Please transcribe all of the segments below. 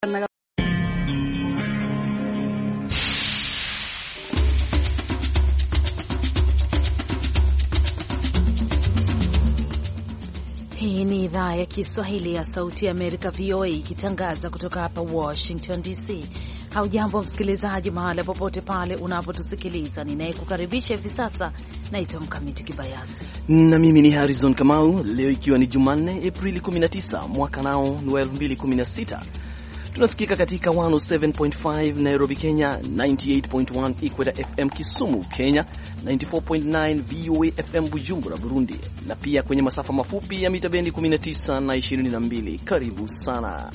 Hii ni idhaa ya Kiswahili ya Sauti ya Amerika, VOA, ikitangaza kutoka hapa Washington DC. Haujambo msikilizaji, mahala popote pale unapotusikiliza. Ninayekukaribisha hivi sasa naitwa Mkamiti Kibayasi na mimi ni Harrison Kamau. Leo ikiwa ni Jumanne, Aprili 19, mwaka nao ni 2016. Tunasikika katika 107.5 Nairobi, Kenya, 98.1 Equator FM Kisumu, Kenya, 94.9 VOA FM Bujumbura, Burundi, na pia kwenye masafa mafupi ya mita bendi 19 na 22. Karibu sana.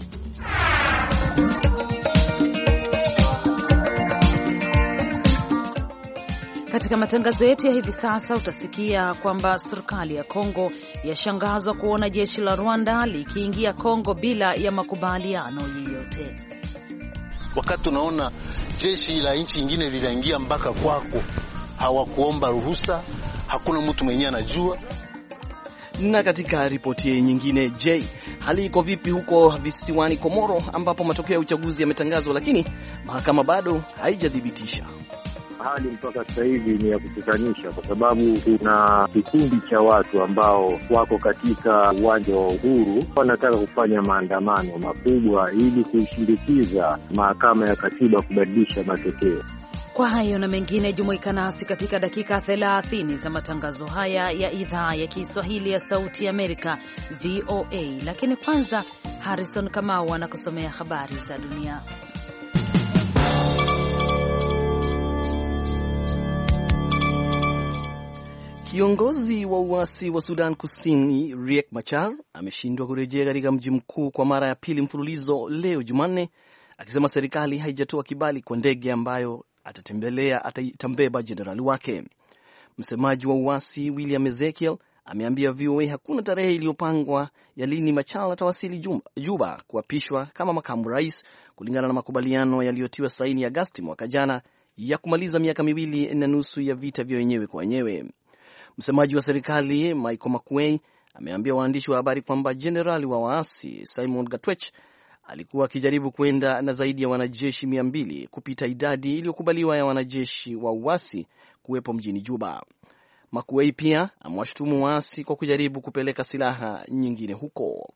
Katika matangazo yetu ya hivi sasa utasikia kwamba serikali ya Kongo yashangazwa kuona jeshi la Rwanda likiingia Kongo bila ya makubaliano yoyote. Wakati unaona jeshi la nchi nyingine linaingia mpaka kwako, hawakuomba ruhusa, hakuna mtu mwenyewe anajua. Na katika ripoti nyingine, hali iko vipi huko visiwani Komoro ambapo matokeo ya uchaguzi yametangazwa lakini mahakama bado haijadhibitisha? Hali mpaka sasa hivi ni ya kutatanisha kwa sababu kuna kikundi cha watu ambao wako katika uwanja wa Uhuru wanataka kufanya maandamano makubwa ili kuishindikiza mahakama ya katiba kubadilisha matokeo. Kwa hayo na mengine, jumuika nasi katika dakika 30 za matangazo haya ya idhaa ya Kiswahili ya Sauti ya Amerika, VOA. Lakini kwanza, Harrison Kamau anakusomea habari za dunia. Kiongozi wa uasi wa Sudan Kusini Riek Machar ameshindwa kurejea katika mji mkuu kwa mara ya pili mfululizo leo Jumanne, akisema serikali haijatoa kibali kwa ndege ambayo atambeba jenerali wake. Msemaji wa uasi William Ezekiel ameambia VOA hakuna tarehe iliyopangwa ya lini Machar atawasili Juba kuapishwa kama makamu rais, kulingana na makubaliano yaliyotiwa saini Agosti mwaka jana ya kumaliza miaka 2.5 ya vita vya wenyewe kwa wenyewe. Msemaji wa serikali Michael Makuei ameambia waandishi wa habari kwamba jenerali wa waasi Simon Gatwech alikuwa akijaribu kwenda na zaidi ya wanajeshi 200 kupita idadi iliyokubaliwa ya wanajeshi wa uasi kuwepo mjini Juba. Makuei pia amewashutumu waasi kwa kujaribu kupeleka silaha nyingine huko.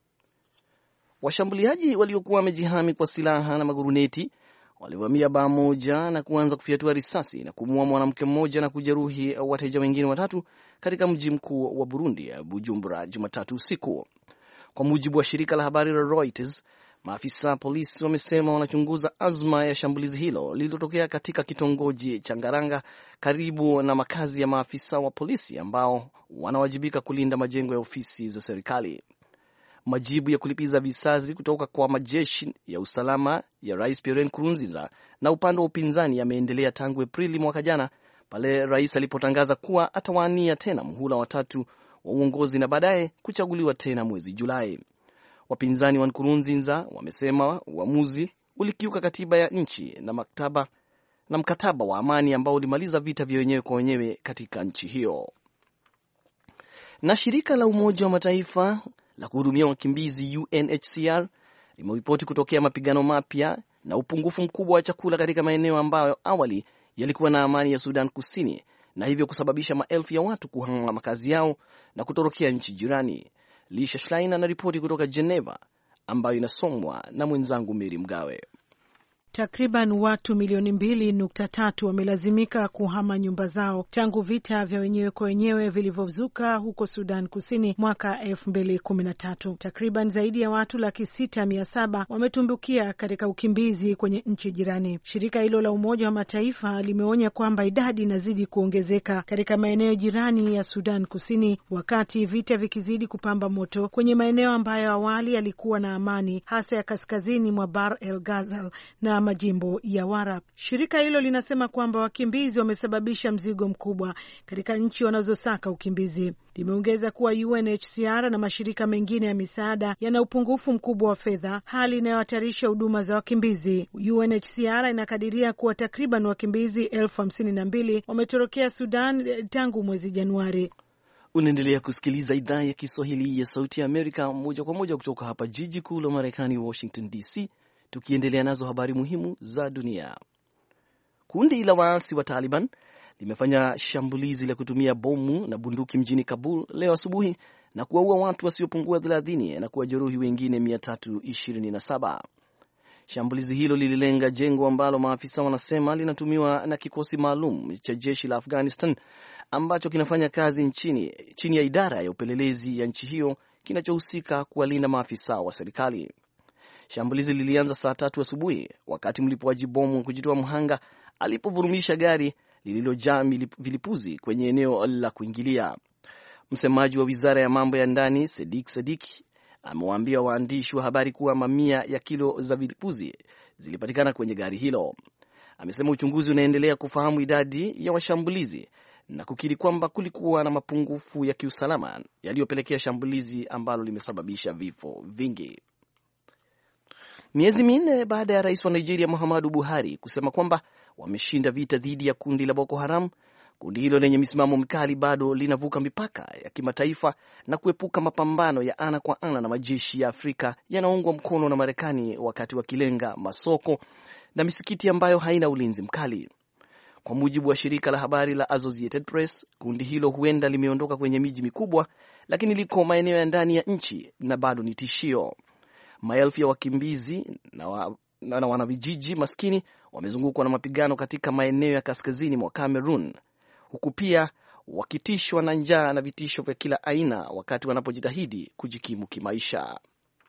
Washambuliaji waliokuwa wamejihami kwa silaha na maguruneti walivamia baa moja na kuanza kufyatua risasi na kumuua mwanamke mmoja na kujeruhi wateja wengine 3 katika mji mkuu wa Burundi, Bujumbura, Jumatatu usiku. Kwa mujibu wa shirika la habari la Reuters, maafisa polisi wamesema wanachunguza azma ya shambulizi hilo lililotokea katika kitongoji cha Ngaranga karibu na makazi ya maafisa wa polisi ambao wanawajibika kulinda majengo ya ofisi za serikali. Majibu ya kulipiza visasi kutoka kwa majeshi ya usalama ya Rais Pierre Nkurunziza na upande wa upinzani yameendelea tangu Aprili mwaka jana, pale rais alipotangaza kuwa atawania tena muhula wa 3 wa uongozi na baadaye kuchaguliwa tena mwezi Julai. Wapinzani wa Nkurunziza wamesema uamuzi ulikiuka katiba ya nchi na mkataba wa amani ambao ulimaliza vita vya wenyewe kwa wenyewe katika nchi hiyo. Na shirika la Umoja wa Mataifa la kuhudumia wakimbizi UNHCR limeripoti kutokea mapigano mapya na upungufu mkubwa wa chakula katika maeneo ambayo awali yalikuwa na amani ya Sudan Kusini, na hivyo kusababisha maelfu ya watu kuhama makazi yao na kutorokea nchi jirani. Lisha Schlein anaripoti kutoka Geneva, ambayo inasomwa na mwenzangu Mary Mgawe. Takriban watu milioni 2.3 wamelazimika kuhama nyumba zao tangu vita vya wenyewe kwa wenyewe vilivyozuka huko Sudan Kusini mwaka 2013. Takriban zaidi ya watu 6,700 wametumbukia katika ukimbizi kwenye nchi jirani. Shirika hilo la Umoja wa Mataifa limeonya kwamba idadi inazidi kuongezeka katika maeneo jirani ya Sudan Kusini, wakati vita vikizidi kupamba moto kwenye maeneo ambayo awali yalikuwa na amani, hasa ya kaskazini mwa Bahr el Ghazal na majimbo ya Warab. Shirika hilo linasema kwamba wakimbizi wamesababisha mzigo mkubwa katika nchi wanazosaka ukimbizi. Limeongeza kuwa UNHCR na mashirika mengine ya misaada yana upungufu mkubwa wa fedha, hali inayohatarisha huduma za wakimbizi. UNHCR inakadiria kuwa takriban wakimbizi 52,000 wametorokea Sudan tangu mwezi Januari. Unaendelea kusikiliza idhaa ya Kiswahili ya Sauti ya Amerika moja kwa moja kutoka hapa jiji kuu la Marekani, Washington DC, tukiendelea nazo habari muhimu za dunia. Kundi la waasi wa Taliban limefanya shambulizi la kutumia bomu na bunduki mjini Kabul leo asubuhi na kuwaua watu wasiopungua 30 na kuwajeruhi wengine 327. Shambulizi hilo lililenga jengo ambalo maafisa wanasema linatumiwa na kikosi maalum cha jeshi la Afghanistan ambacho kinafanya kazi chini ya idara ya upelelezi ya nchi hiyo kinachohusika kuwalinda maafisa wa serikali. Shambulizi lilianza saa 3 asubuhi wakati mlipuaji bomu kujitoa mhanga alipovurumisha gari lililojaa vilipuzi kwenye eneo la kuingilia. Msemaji wa wizara ya mambo ya ndani Sadik amewaambia waandishi wa habari kuwa mamia ya kilo za vilipuzi zilipatikana kwenye gari hilo. Amesema uchunguzi unaendelea kufahamu idadi ya washambulizi na kukiri kwamba kulikuwa na mapungufu ya kiusalama yaliyopelekea shambulizi ambalo limesababisha vifo vingi. Miezi minne baada ya rais wa Nigeria Muhammadu Buhari kusema kwamba wameshinda vita dhidi ya kundi la Boko Haram, kundi hilo lenye misimamo mikali bado linavuka mipaka ya kimataifa na kuepuka mapambano ya ana kwa ana na majeshi ya Afrika yanaungwa mkono na Marekani wakati wakilenga masoko na misikiti ambayo haina ulinzi mkali. Kwa mujibu wa shirika la habari la Associated Press, kundi hilo huenda limeondoka kwenye miji mikubwa, lakini liko maeneo ya ndani ya nchi na bado ni tishio. Maelfu ya wakimbizi na wanavijiji maskini wamezungukwa na mapigano katika maeneo ya kaskazini mwa Cameroon, huku pia wakitishwa na njaa na vitisho vya kila aina wakati wanapojitahidi kujikimu kimaisha.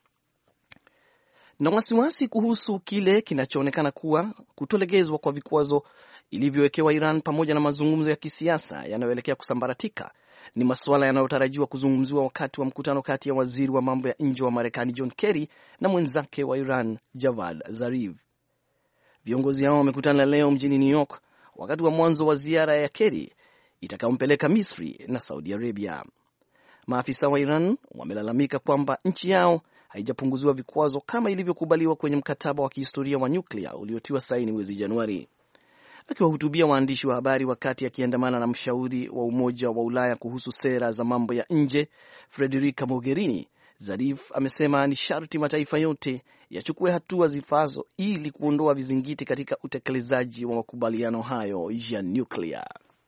Na wasiwasi kuhusu kile kinachoonekana kuwa kutolegezwa kwa vikwazo ilivyowekewa Iran pamoja na mazungumzo ya kisiasa yanayoelekea kusambaratika ni masuala yanayotarajiwa kuzungumziwa wakati wa mkutano kati ya waziri wa mambo ya nje wa Marekani John Kerry na mwenzake wa Iran Javad Zarif. Viongozi hao wamekutana leo mjini New York wakati wa mwanzo wa ziara ya Kerry itakayompeleka Misri na Saudi Arabia. Maafisa wa Iran wamelalamika kwamba nchi yao haijapunguziwa vikwazo kama ilivyokubaliwa kwenye mkataba wa kihistoria wa nyuklia uliotiwa saini mwezi Januari. Akiwahutubia waandishi wa habari wakati akiandamana na mshauri wa Umoja wa Ulaya kuhusu sera za mambo ya nje Federica Mogherini, Zarif amesema ni sharti mataifa yote yachukue hatua zifazo ili kuondoa vizingiti katika utekelezaji wa makubaliano hayo ya nyuklia.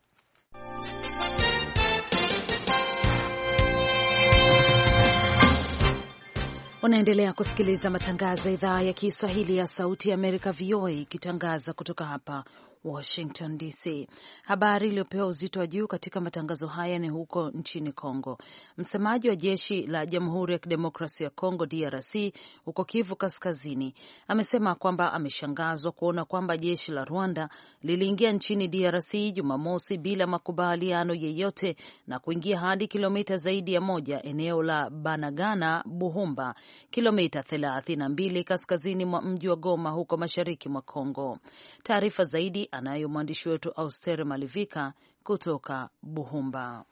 Unaendelea kusikiliza matangazo ya idhaa ya Kiswahili ya Sauti ya Amerika, VOA, ikitangaza kutoka hapa Washington DC. Habari iliyopewa uzito wa juu katika matangazo haya ni huko nchini Kongo. Msemaji wa jeshi la Jamhuri ya Kidemokrasia ya Kongo DRC huko Kivu Kaskazini amesema kwamba ameshangazwa kuona kwamba jeshi la Rwanda liliingia nchini DRC Jumamosi bila makubaliano yeyote na kuingia hadi kilomita zaidi ya 1 eneo la Banagana Buhumba, kilomita 32 kaskazini mwa mji wa Goma huko mashariki mwa Kongo. Taarifa zaidi anayo mwandishi wetu Austere Malivika kutoka Buhumba.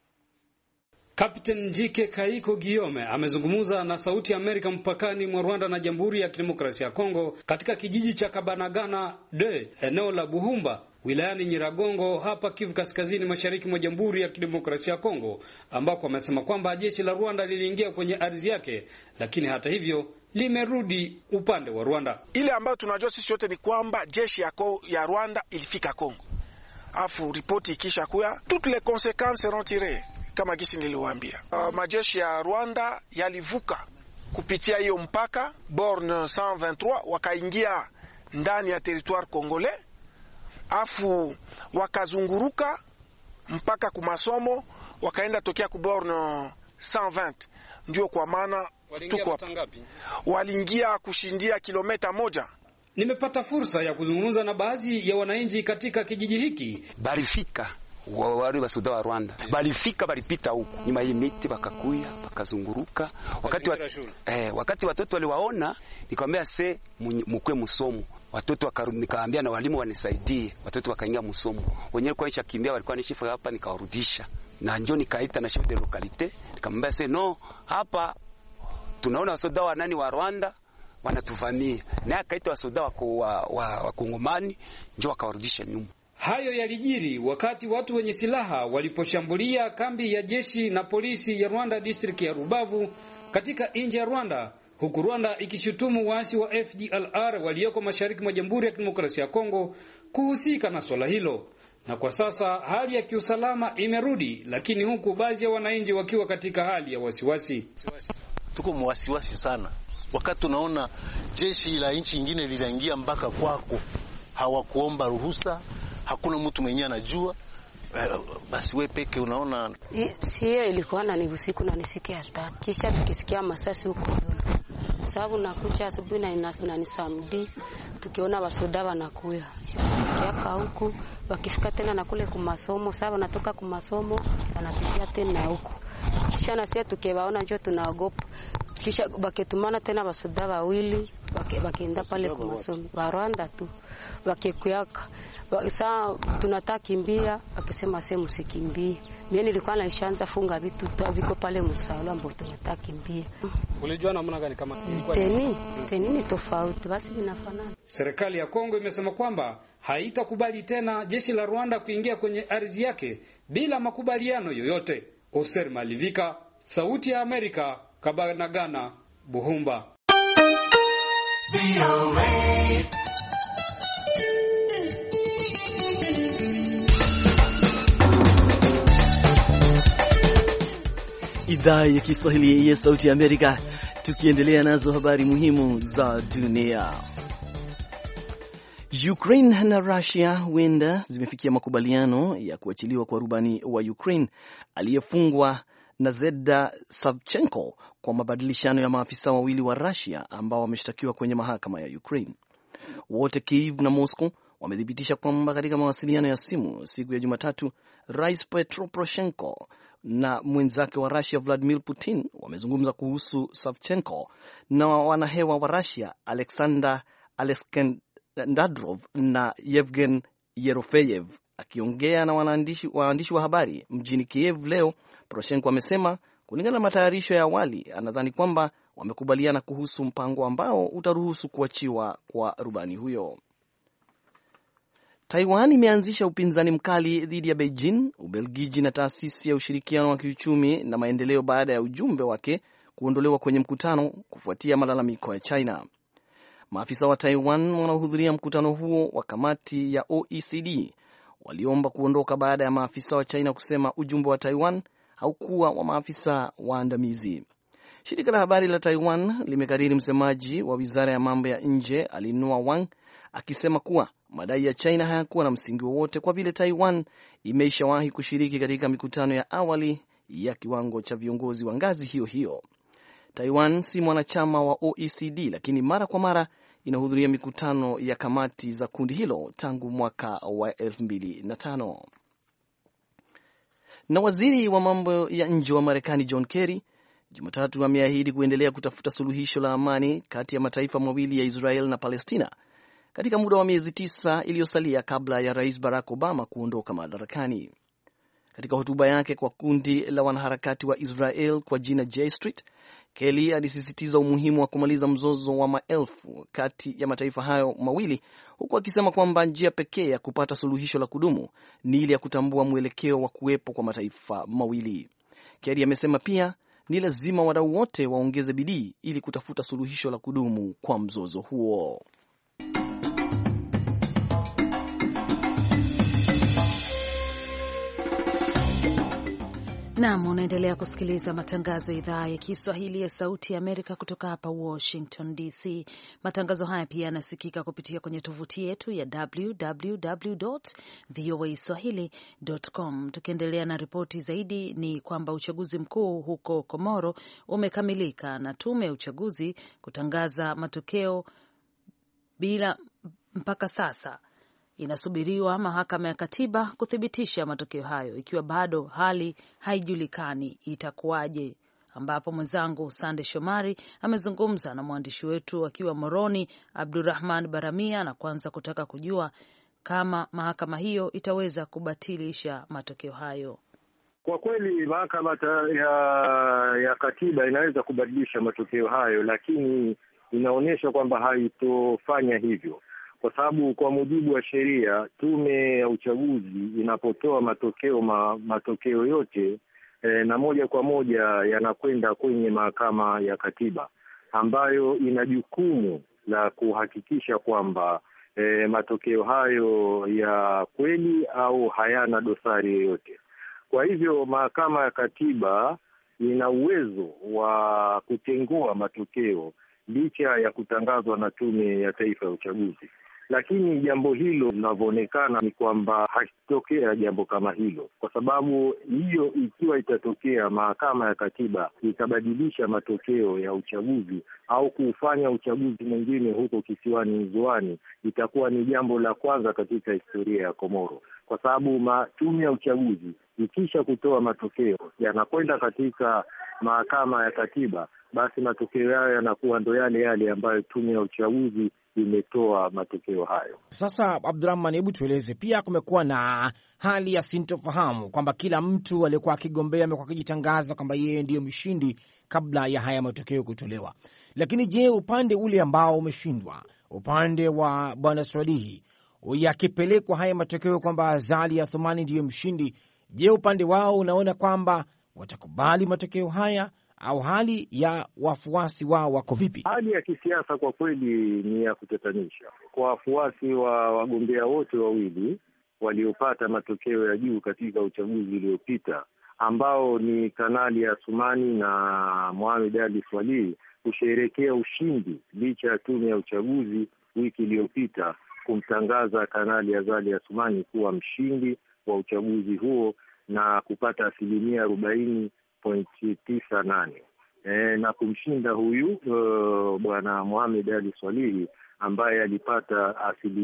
Kapteni Njike Kaiko Giome amezungumza na Sauti ya Amerika mpakani mwa Rwanda na Jamhuri ya Kidemokrasia ya Kongo katika kijiji cha Kabanagana eneo la Buhumba wilayani Nyiragongo hapa Kivu Kaskazini mashariki mwa Jamhuri ya Kidemokrasia ya Kongo, ambako amesema kwamba jeshi la Rwanda liliingia kwenye ardhi yake, lakini hata hivyo limerudi upande wa Rwanda. Ile ambayo tunajua sisi wote ni kwamba jeshi ya Rwanda ilifika Kongo. Afu ripoti ikisha kuya, toutes les conséquences seront tirées kama gisi niliwaambia. Majeshi ya Rwanda yalivuka kupitia hiyo mpaka borne 123 wakaingia ndani ya territoire congolais. Afu wakazunguruka mpaka kumasomo wakaenda tokea ku borne 120. Ndio kwa maana tuko waliingia kushindia kilomita 1. Nimepata fursa ya kuzungumza na baadhi ya wananchi katika kijiji hiki. Barifika wale wasuda wa Rwanda balifika, balipita huko nyuma hii miti, bakakuya bakazunguruka. Wakati watoto waliwaona, nikamwambia mkwe musomo. Watoto wakarudi, nikaambia na walimu wanisaidie. Watoto wakaingia musomo. Wenyewe kwa isha kimbia walikuwa nishifa hapa, nikawarudisha. Na njoo nikaita na chef de localité, nikamwambia no, hapa tunaona wasoda wa nani wa Rwanda wanatuvamia. Na akaita wasoda wa Kongomani, njoo akawarudisha nyuma. Hayo yalijiri wakati watu wenye silaha waliposhambulia kambi ya jeshi na polisi ya Rwanda district ya Rubavu katika nchi ya Rwanda, huku Rwanda ikishutumu waasi wa FDLR walioko mashariki mwa Jamhuri ya Kidemokrasia ya Kongo kuhusika na swala hilo. Na kwa sasa hali ya kiusalama imerudi, lakini huku baadhi ya wananchi wakiwa katika hali ya wasiwasi. Tuko mwasiwasi sana wakati tunaona jeshi la nchi nyingine linaingia mpaka kwako, hawakuomba ruhusa, hakuna mtu mwenyewe anajua. Basi wewe peke unaona. Sio ilikuwa na ni usiku na nisikia hata kisha tukisikia masasi huko, sababu nakucha asubuhi na nisamdi tukiona wasoda wanakuya kiaka huku, wakifika tena na kule kumasomo, sababu natoka kumasomo wanapitia tena huku, kisha na sisi tukiwaona njoo tunaogopa, kisha baketumana tena wasoda wawili wakienda pale kumasomo wa Rwanda tu wakikuyaka. Sasa tunataka kimbia, akisema sema msikimbie. Mimi nilikuwa naishaanza funga vitu viko pale msala ambapo tunataka kimbia. Ulijua namna gani kama ilikuwa teni tofauti basi vinafanana? Serikali ya Kongo imesema kwamba haitakubali tena jeshi la Rwanda kuingia kwenye ardhi yake bila makubaliano yoyote. Oser Malivika, Sauti ya Amerika, Kabanagana, Buhumba. Idhaa ya Kiswahili ya Sauti ya Amerika, tukiendelea nazo habari muhimu za dunia. Ukraine na Russia huenda zimefikia makubaliano ya kuachiliwa kwa rubani wa Ukraine aliyefungwa Nazeda Savchenko kwa mabadilishano ya maafisa wawili wa Russia ambao wameshtakiwa kwenye mahakama ya Ukraine. Wote Kyiv na Moscow wamethibitisha kwamba katika mawasiliano ya simu siku ya Jumatatu, Rais Petro Poroshenko na mwenzake wa Russia Vladimir Putin wamezungumza kuhusu Savchenko na wanahewa wa Russia Alexander Alexandrov na Yevgen Yerofeyev. Akiongea na waandishi wa habari mjini Kiev leo, Poroshenko amesema kulingana na matayarisho ya awali, anadhani kwamba wamekubaliana kuhusu mpango ambao utaruhusu kuachiwa kwa rubani huyo. Taiwan imeanzisha upinzani mkali dhidi ya Beijing, Ubelgiji na taasisi ya ushirikiano wa kiuchumi na maendeleo baada ya ujumbe wake kuondolewa kwenye mkutano kufuatia malalamiko ya China. Maafisa wa Taiwan wanaohudhuria mkutano huo wa kamati ya OECD waliomba kuondoka baada ya maafisa wa China kusema ujumbe wa Taiwan haukuwa wa maafisa waandamizi. Shirika la habari la Taiwan limekariri msemaji wa wizara ya mambo ya nje Alinua Wang akisema kuwa madai ya China hayakuwa na msingi wowote kwa vile Taiwan imeishawahi kushiriki katika mikutano ya awali ya kiwango cha viongozi wa ngazi hiyo hiyo. Taiwan si mwanachama wa OECD, lakini mara kwa mara inahudhuria mikutano ya kamati za kundi hilo tangu mwaka wa 2005. Na waziri wa mambo ya nje wa Marekani John Kerry Jumatatu ameahidi kuendelea kutafuta suluhisho la amani kati ya mataifa mawili ya Israel na Palestina katika muda wa miezi 9 iliyosalia kabla ya Rais Barack Obama kuondoka madarakani. Katika hotuba yake kwa kundi la wanaharakati wa Israel kwa jina J Street, Kelly alisisitiza umuhimu wa kumaliza mzozo wa maelfu kati ya mataifa hayo mawili, huku akisema kwamba njia pekee ya kupata suluhisho la kudumu ni ile ya kutambua mwelekeo wa kuwepo kwa mataifa mawili. Kelly amesema pia ni lazima wadau wote waongeze bidii ili kutafuta suluhisho la kudumu kwa mzozo huo. Naam, unaendelea kusikiliza matangazo ya idhaa ya Kiswahili ya Sauti ya Amerika kutoka hapa Washington DC. Matangazo haya pia yanasikika kupitia kwenye tovuti yetu ya www.voaswahili.com. Tukiendelea na ripoti zaidi, ni kwamba uchaguzi mkuu huko Komoro umekamilika na tume ya uchaguzi kutangaza matokeo bila mpaka sasa inasubiriwa mahakama ya katiba kuthibitisha matokeo hayo, ikiwa bado hali haijulikani itakuwaje, ambapo mwenzangu Sande Shomari amezungumza na mwandishi wetu akiwa Moroni Abdurrahman Baramia na kwanza kutaka kujua kama mahakama hiyo itaweza kubatilisha matokeo hayo. Kwa kweli mahakama ya katiba inaweza kubadilisha matokeo hayo, lakini inaonyesha kwamba haitofanya hivyo, kwa sababu kwa mujibu wa sheria, tume ya uchaguzi inapotoa matokeo yote na moja kwa moja yanakwenda kwenye mahakama ya katiba ambayo ina jukumu la kuhakikisha kwamba matokeo hayo ya kweli au hayana dosari yoyote. Kwa hivyo mahakama ya katiba ina uwezo wa kutengua matokeo licha ya kutangazwa na Tume ya Taifa ya Uchaguzi. Lakini jambo hilo linavyoonekana ni kwamba hakitokea jambo kama hilo, kwa sababu hiyo ikiwa itatokea, mahakama ya katiba itabadilisha matokeo ya uchaguzi au kufanya uchaguzi mwingine huko kisiwani Nzoani, itakuwa ni jambo la kwanza katika historia ya Komoro, kwa sababu tume ya uchaguzi ikisha kutoa matokeo yanakwenda katika mahakama ya katiba, basi matokeo yao yanakuwa ndo yale yale ambayo tume ya uchaguzi imetoa matokeo hayo. Sasa Abdurrahman, hebu tueleze pia, kumekuwa na hali ya sintofahamu kwamba kila mtu aliyekuwa akigombea amekuwa akijitangaza kwamba yeye ndiyo mshindi kabla ya haya matokeo kutolewa. Lakini je, upande ule ambao umeshindwa, upande wa Bwana Swalihi, yakipelekwa haya matokeo kwamba Azali Athumani ndiyo mshindi, je, upande wao unaona kwamba watakubali matokeo haya au hali ya wafuasi wao wako vipi? Hali ya kisiasa kwa kweli ni ya kutatanisha kwa wafuasi wa wagombea wote wawili waliopata matokeo ya juu katika uchaguzi uliopita, ambao ni Kanali Athumani na Mohamed Ali Swalihi, kusherehekea ushindi licha ya tume ya uchaguzi wiki iliyopita kumtangaza Kanali Azali Athumani kuwa mshindi wa uchaguzi huo na kupata 40.98 na kumshinda huyu bwana Mohamed Ali Swalihi ambaye alipata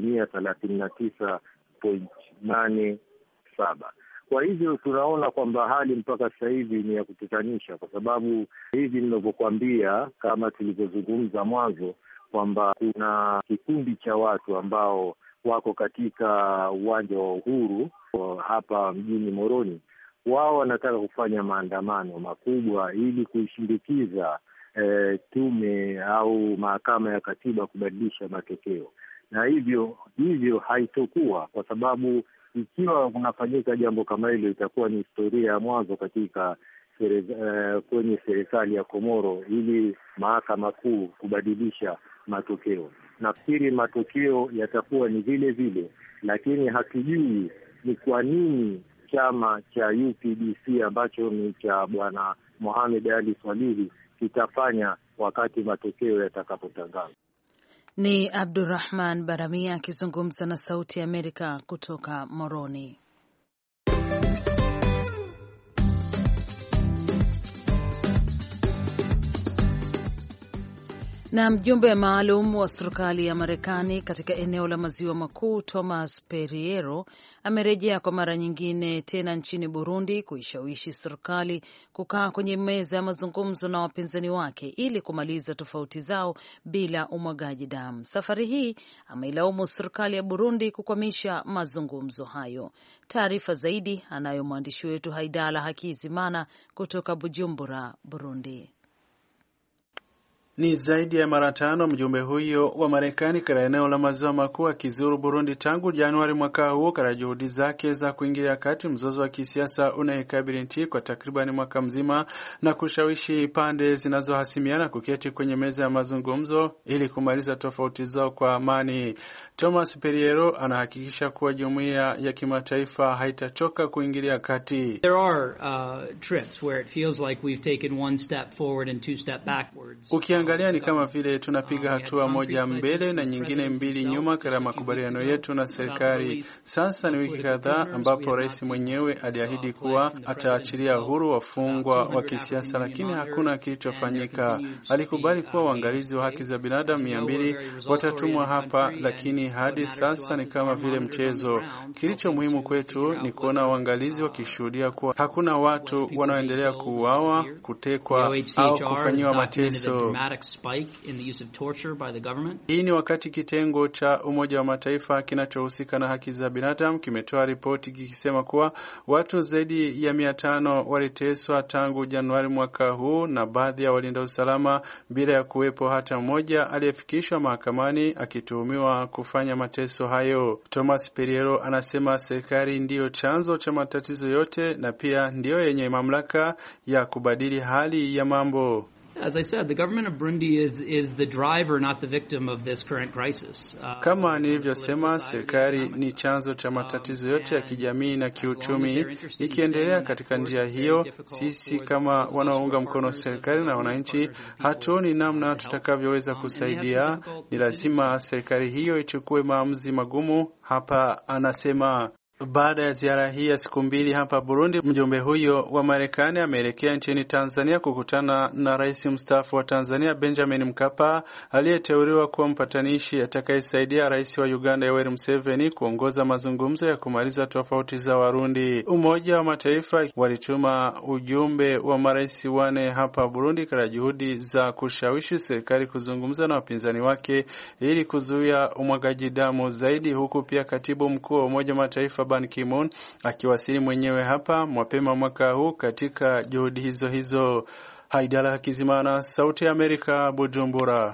39.87. Kwa hivyo tunaona kwamba hali mpaka sasa hivi ni ya kutatanisha, kwa sababu hivi ninavyokuambia, kama tulivyozungumza mwanzo, kwamba kuna kikundi cha watu ambao wako katika uwanja wa Uhuru hapa mjini Moroni. Wao wanataka kufanya maandamano makubwa ili kuishindikiza tume au mahakama ya katiba kubadilisha matokeo, na hivyo haitokuwa, kwa sababu ikiwa kunafanyika jambo kama hilo itakuwa ni historia ya mwanzo katika kwenye serikali ya Komoro ili mahakama kuu kubadilisha matokeo. Nafikiri matokeo yatakuwa ni vile vile, lakini hatujui ni kwa nini chama cha UPDC ambacho ni cha bwana Mohamed Ali Swalihi kitafanya wakati matokeo yatakapotangazwa. Ni Abdurrahman Baramia akizungumza na Sauti ya Amerika kutoka Moroni. Na mjumbe maalum wa serikali ya Marekani katika eneo la maziwa makuu Thomas Perriello amerejea kwa mara nyingine tena nchini Burundi kuishawishi serikali kukaa kwenye meza ya mazungumzo na wapinzani wake ili kumaliza tofauti zao bila umwagaji damu. Safari hii ameilaumu serikali ya Burundi kukwamisha mazungumzo hayo. Taarifa zaidi anayo mwandishi wetu Haidala Hakizimana kutoka Bujumbura, Burundi. Ni zaidi ya mara 5 mjumbe huyo wa Marekani katika eneo la maziwa makuu akizuru Burundi tangu Januari mwaka huu katika juhudi zake za kuingilia kati mzozo wa kisiasa unaikabili nchi kwa takriban mwaka mzima na kushawishi pande zinazohasimiana kuketi kwenye meza ya mazungumzo ili kumaliza tofauti zao kwa amani. Thomas Perriello anahakikisha kuwa jumuiya ya kimataifa haitachoka kuingilia kati. There are trips where it feels like we've taken one step forward and two step backwards. Ukiangalia ni kama vile tunapiga hatua moja mbele na nyingine mbili nyuma katika makubaliano yetu na serikali. Sasa ni wiki kadhaa ambapo rais mwenyewe aliahidi kuwa ataachilia huru wafungwa wa kisiasa, lakini hakuna kilichofanyika. Alikubali kuwa waangalizi wa haki za binadamu 200 watatumwa hapa, lakini hadi sasa ni kama vile mchezo. Kilicho muhimu kwetu ni kuona waangalizi wakishuhudia kuwa hakuna watu wanaoendelea kuuawa, kutekwa au kufanyiwa mateso. dramatic spike in the use of torture by the government. Hii ni wakati kitengo cha Umoja wa Mataifa kinachohusika na haki za binadamu kimetoa ripoti kikisema kuwa watu zaidi ya 500 waliteswa tangu Januari mwaka huu na baadhi ya walinda usalama bila ya kuwepo hata mmoja aliyefikishwa mahakamani akituhumiwa kufanya mateso hayo. Thomas Periero anasema serikali ndiyo chanzo cha matatizo yote na pia ndiyo yenye mamlaka ya kubadili hali ya mambo. As I said, the government of Burundi is the driver, not the victim of this current crisis. Kama nilivyosema, serikali ni chanzo cha matatizo yote ya kijamii na kiuchumi. Ikiendelea katika njia hiyo, sisi kama wanaounga mkono serikali na wananchi hatuoni namna tutakavyoweza kusaidia. Ni lazima serikali hiyo ichukue maamuzi magumu hapa, anasema. Baada ya ziara hii ya siku 2 hapa Burundi, mjumbe huyo wa Marekani ameelekea nchini Tanzania kukutana na rais mstaafu wa Tanzania Benjamin Mkapa, aliyeteuliwa kuwa mpatanishi atakayesaidia rais wa Uganda Yoweri Museveni kuongoza mazungumzo ya kumaliza tofauti za Warundi. Umoja wa Mataifa walituma ujumbe wa marais 4 hapa Burundi katika juhudi za kushawishi serikali kuzungumza na wapinzani wake ili kuzuia umwagaji damu zaidi, huku pia katibu mkuu wa Umoja wa Mataifa Ban Ki-moon akiwasili mwenyewe hapa mapema mwaka huu katika juhudi hizo. Haidala Hakizimana, Sauti ya Amerika, Bujumbura.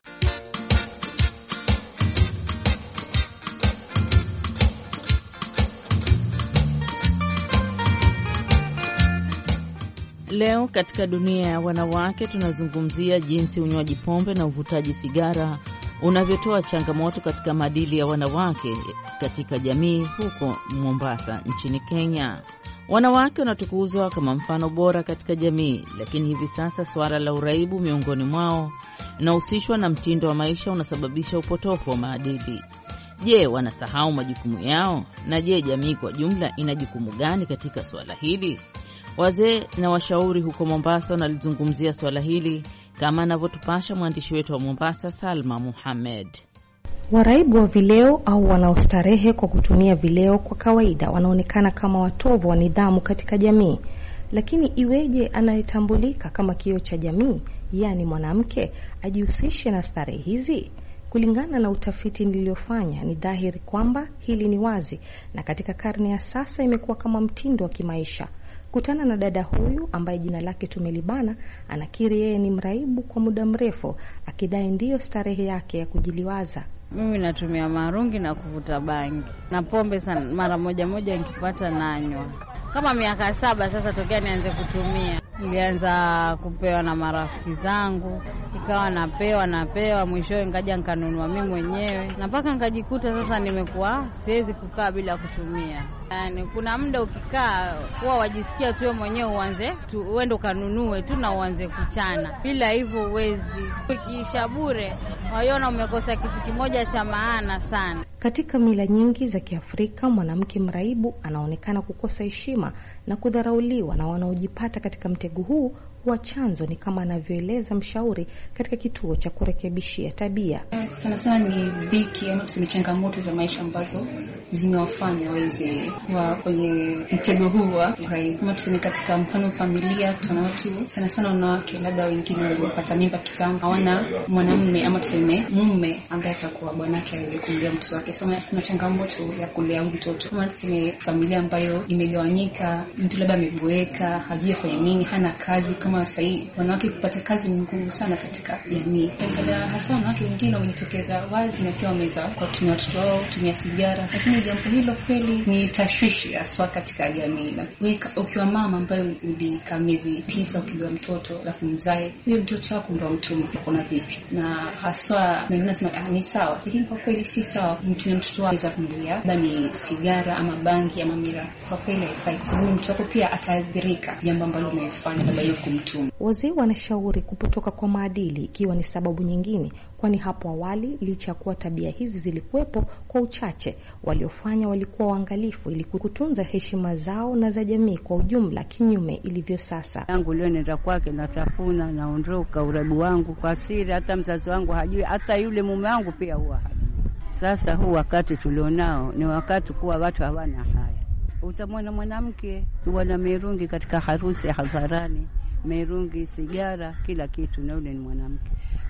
Leo katika dunia ya wanawake tunazungumzia jinsi unywaji pombe na uvutaji sigara unavyotoa changamoto katika maadili ya wanawake katika jamii huko Mombasa nchini Kenya. Wanawake wanatukuzwa kama mfano bora katika jamii, lakini hivi sasa suala la uraibu miongoni mwao linahusishwa na mtindo wa maisha unasababisha upotofu wa maadili. Je, wanasahau majukumu yao? Na je, jamii kwa jumla ina jukumu gani katika suala hili? Wazee na washauri huko Mombasa wanalizungumzia suala hili kama anavyotupasha mwandishi wetu wa Mombasa Salma Muhammad. Waraibu wa vileo au wanaostarehe kwa kutumia vileo kwa kawaida wanaonekana kama watovu wa nidhamu katika jamii. Lakini iweje anayetambulika kama kioo cha jamii, yani mwanamke, ajihusishe na starehe hizi? Kulingana na utafiti niliofanya, ni dhahiri kwamba hili ni wazi na katika karne ya sasa imekuwa kama mtindo wa kimaisha. Kutana na dada huyu ambaye jina lake tumelibana, anakiri yeye ni mraibu kwa muda mrefu, akidai ndiyo starehe yake ya kujiliwaza. Mimi natumia marungi na kuvuta bangi na pombe sana, mara moja nikipata nanywa. Kama miaka 7 sasa tokea nianze kutumia. Nilianza kupewa na marafiki zangu, ikawa napewa, mwishowe ngaja nikanunua mimi mwenyewe. Na mpaka nikajikuta sasa nimekuwa siwezi kukaa bila kutumia. Yaani kuna muda ukikaa huwa wajisikia tu wewe mwenyewe uende kanunue tu na uanze kuchana. Bila hivyo uwezi. Ukiisha bure, waiona umekosa kitu kimoja cha maana sana. Katika mila nyingi za Kiafrika, mwanamke mraibu anaonekana kukosa heshima na kudharauliwa, na wanaojipata katika mtego huu wa chanzo ni kama anavyoeleza mshauri katika kituo cha kurekebishia tabia. Sana ni dhiki ama tuseme changamoto za maisha ambazo zimewafanya waweze kuwa kwenye mtego huu wa uraibu. Kama tuseme katika mfano familia, tuna watu sana wanawake labda wengine walipata mimba kitambo, hawana mwanamume ama tuseme mume ambaye atakuwa bwanake aweze kumlea mtoto wake. So kuna changamoto ya kulea mtoto. Kama tuseme familia ambayo imegawanyika, mtu labda ameboeka, hajui afanye nini, hana kazi. Kama sasa wanawake kupata kazi ni ngumu sana katika jamii. Angalia hasa wanawake wengine wamejitokeza wazi na pia wameza kwa kutumia watoto wao, kutumia sigara. Lakini jambo hilo kweli ni tashwishi hasa katika jamii. Na ukiwa mama ambayo ulikaa miezi 9 ukilea mtoto alafu mzae, huyo mtoto wako ndo mtumwa, kuna vipi? Na hasa wengine nasema ni sawa, lakini kwa kweli si sawa mtumia mtoto wako za kumlia bali sigara ama bangi ama miraa. Kwa kweli haifai, kwa sababu mtoto wako pia ataathirika jambo ambalo umefanya labda hiyo kumtumia. Wazee wanashauri kupotoka kwa maadili ikiwa ni sababu nyingine, kwani hapo awali licha ya kuwa tabia hizi zilikuwepo kwa uchache, waliofanya walikuwa waangalifu ili kutunza heshima zao na za jamii kwa ujumla, kinyume ilivyo sasa. Yangu leo nenda kwake, natafuna, naondoka, uraibu wangu kwa siri, hata mzazi wangu hajui, hata yule mume wangu pia huwa hajui. Sasa huu wakati tulionao ni wakati kuwa watu hawana haya. Utamwona mwanamke wana mirungi katika harusi hadharani, merungi, sigara, kila kitu, na yule ni mwanamke.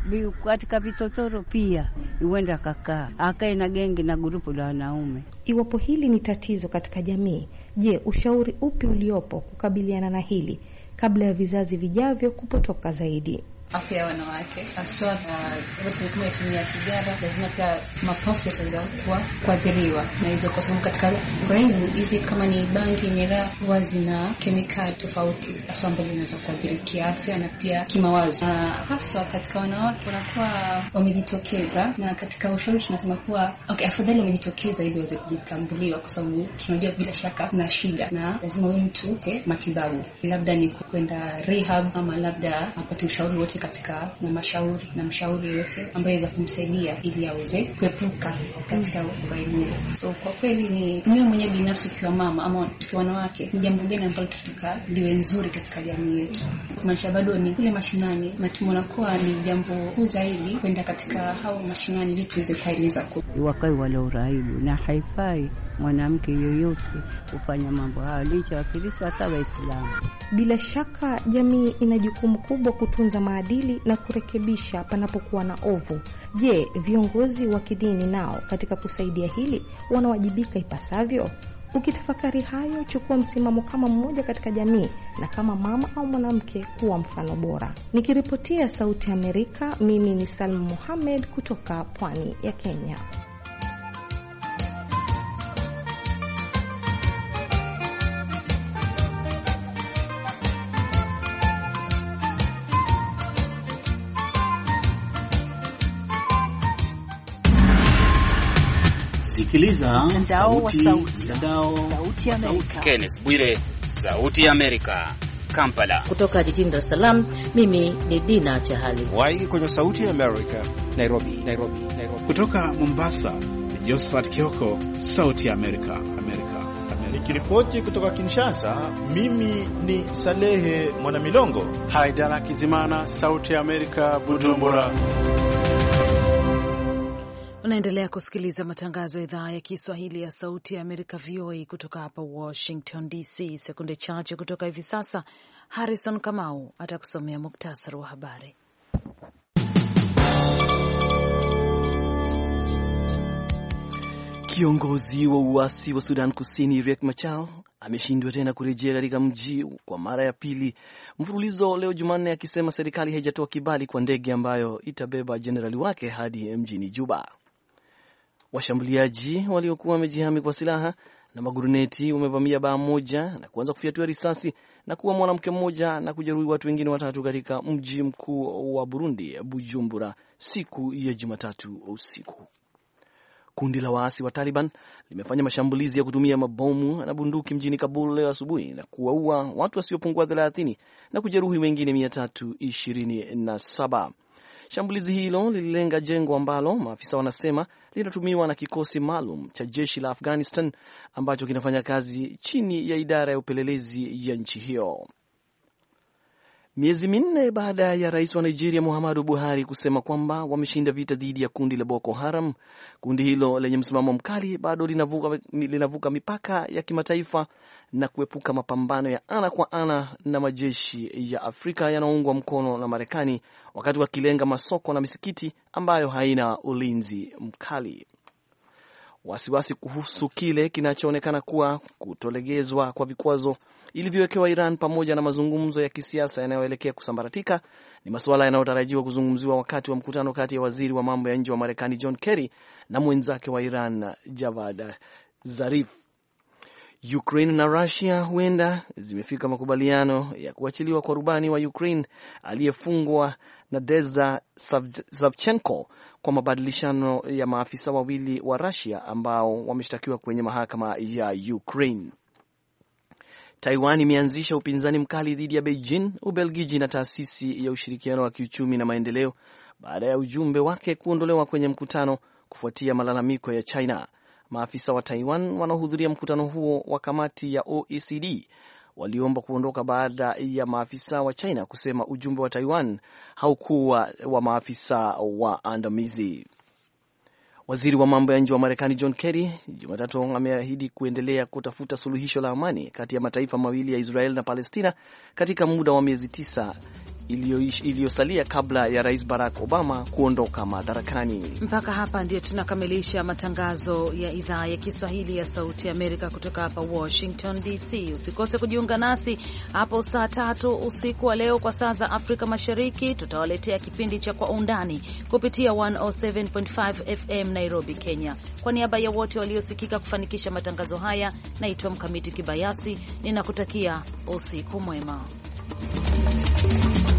katika vitotoro pia huenda akae na gengi na grupu la wanaume. Iwapo hili ni tatizo katika jamii, je, ushauri upi uliopo kukabiliana na hili kabla ya vizazi vijavyo kupotoka zaidi? Afya ya wanawake haswa na kama yatumia sigara, lazima pia mapafu yataweza kuathiriwa na hizo, kwa sababu katika uraibu hizi kama ni bangi, miraa, huwa zina kemikali tofauti haswa ambazo zinaweza kuathiri kiafya na pia kimawazo. Haswa katika wanawake wanakuwa wamejitokeza, na katika ushauri tunasema kuwa afadhali wamejitokeza ili waweze kujitambuliwa, kwa sababu tunajua bila shaka kuna shida na lazima huyu mtu matibabu, labda ni kwenda rehab ama labda apate ushauri wote katika na mshauri yote ambaye anaweza kumsaidia ili aweze kuepuka katika uraibu. So kwa kweli ni mimi mwenyewe binafsi kwa mama ama tukiwa wanawake, ni jambo gani ambalo tutaka liwe nzuri katika jamii yetu. Maisha bado ni kule mashinani, na tumeona kuwa ni jambo kuu zaidi kwenda katika hao mashinani ili tuweze kueleza wakai wale uraibu, na haifai mwanamke yoyote kufanya mambo hayo, licha wa Kristo hata Waislamu. Bila shaka jamii ina jukumu kubwa kutunza maadili na kurekebisha panapokuwa na ovu. Je, viongozi wa kidini nao katika kusaidia hili wanawajibika ipasavyo? Ukitafakari hayo, chukua msimamo kama mmoja katika jamii na kama mama au mwanamke kuwa mfano bora. Nikiripotia Sauti ya Amerika, mimi ni Salma Mohamed kutoka pwani ya Kenya. Sikiliza Sauti ya Amerika. Kenneth Bwire, Sauti ya Amerika, Kampala. Kutoka jijini Dar es Salaam, mimi ni Dina Chahali. Waiki kwenye Sauti ya Amerika, Nairobi. Kutoka Mombasa ni Josephat Kioko, Sauti ya Amerika. Nikiripoti kutoka Kinshasa, mimi ni Salehe Mwanamilongo. Haidara Kizimana, Sauti ya Amerika, Bujumbura. Unaendelea kusikiliza matangazo ya idhaa ya Kiswahili ya Sauti ya Amerika, VOA, kutoka hapa Washington DC. Sekunde chache kutoka hivi sasa, Harrison Kamau atakusomea muktasari wa habari. Kiongozi wa uasi wa Sudan Kusini Riek Machar ameshindwa tena kurejea katika mji kwa mara ya pili mfululizo leo Jumanne, akisema serikali haijatoa kibali kwa ndege ambayo itabeba jenerali wake hadi mjini Juba. Washambuliaji waliokuwa wamejihami kwa silaha na maguruneti wamevamia baa moja na kuanza kufyatua risasi na kuua mwanamke mmoja na kujeruhi watu wengine watatu katika mji mkuu wa Burundi, Bujumbura, siku ya Jumatatu usiku. Kundi la waasi wa Taliban limefanya mashambulizi ya kutumia mabomu na bunduki mjini Kabul leo asubuhi na kuwaua watu wasiopungua 30 na kujeruhi wengine 327. Shambulizi hilo lililenga jengo ambalo maafisa wanasema linatumiwa na kikosi maalum cha jeshi la Afghanistan ambacho kinafanya kazi chini ya idara ya upelelezi ya nchi hiyo. Miezi minne baada ya rais wa Nigeria Muhammadu Buhari kusema kwamba wameshinda vita dhidi ya kundi la Boko Haram, kundi hilo lenye msimamo mkali bado linavuka mipaka ya kimataifa na kuepuka mapambano ya ana kwa ana na majeshi ya Afrika yanayoungwa mkono na Marekani, wakati wakilenga masoko na misikiti ambayo haina ulinzi mkali. Wasiwasi kuhusu kile kinachoonekana kuwa kutolegezwa kwa vikwazo ilivyowekewa Iran pamoja na mazungumzo ya kisiasa yanayoelekea kusambaratika ni masuala yanayotarajiwa kuzungumziwa wakati wa mkutano kati ya waziri wa mambo ya nje wa Marekani John Kerry na mwenzake wa Iran Javad Zarif. Ukraine na Russia huenda zimefika makubaliano ya kuachiliwa kwa rubani wa Ukraine aliyefungwa na Deza Savchenko kwa mabadilishano ya maafisa wawili wa Russia ambao wameshtakiwa kwenye mahakama ya Ukraine. Taiwan imeanzisha upinzani mkali dhidi ya Beijing, Ubelgiji na taasisi ya ushirikiano wa kiuchumi na maendeleo baada ya ujumbe wake kuondolewa kwenye mkutano kufuatia malalamiko ya China. Maafisa wa Taiwan wanaohudhuria mkutano huo wa kamati ya OECD waliomba kuondoka baada ya maafisa wa China kusema ujumbe wa Taiwan haukuwa wa maafisa waandamizi. Waziri wa mambo ya nje wa Marekani John Kerry Jumatatu ameahidi kuendelea kutafuta suluhisho la amani kati ya mataifa mawili ya Israel na Palestina katika muda wa miezi 9 iliyosalia kabla ya Rais Barack Obama kuondoka madarakani. Mpaka hapa ndio tunakamilisha matangazo ya idhaa ya Kiswahili ya Sauti ya Amerika kutoka hapa Washington DC. Usikose kujiunga nasi hapo saa 3 usiku wa leo kwa saa za Afrika Mashariki. Tutawaletea kipindi cha Kwa Undani kupitia 107.5 FM Nairobi, Kenya. Kwa niaba ya wote waliosikika kufanikisha matangazo haya, naitwa Mkamiti Kibayasi, ninakutakia usiku mwema.